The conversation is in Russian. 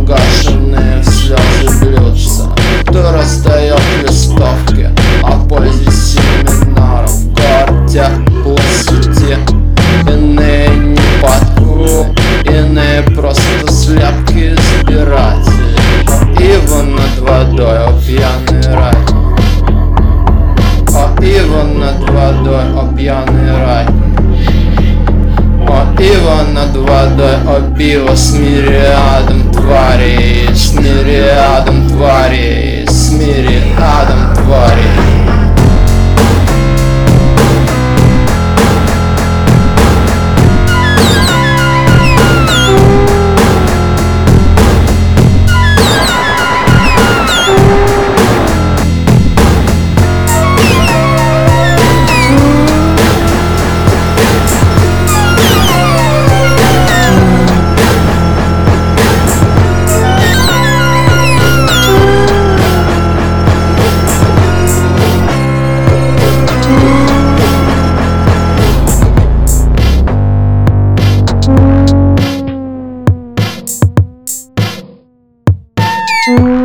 Угашенные в слезы блюдца. Кто раздает листовки о пользе семинаров в городе площади? Иные не подковы, иные просто слепки избиратели. Ива над водой, о пьяный рай. О ива над водой, о пьяный рай. О ива над водой, о пиво с мириадом тварей, с мириадом тварей, с мириадом тварей. Thank you.